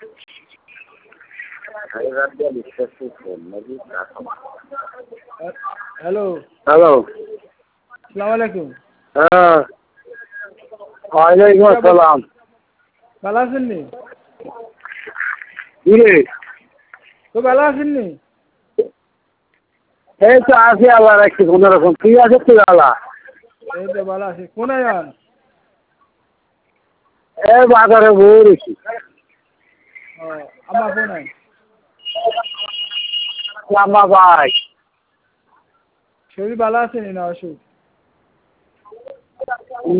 Hello, hello. সালাম আলাইকুম। হ্যাঁ, ওয়ালাইকুম আসসালাম। ভালো আছেন নি? কি রে? তো ভালো আছেন নি? এই তো আছি আবার একটু কোনোরকম। ঠিক আছে তুই আলা। এই তো ভালো আছি। কোনায় যান? এই বাজারে বই রেখি। ও, আমার কোনায়? লাম্বা ভাই। শরীর ভালো আছে নি না অসুখ?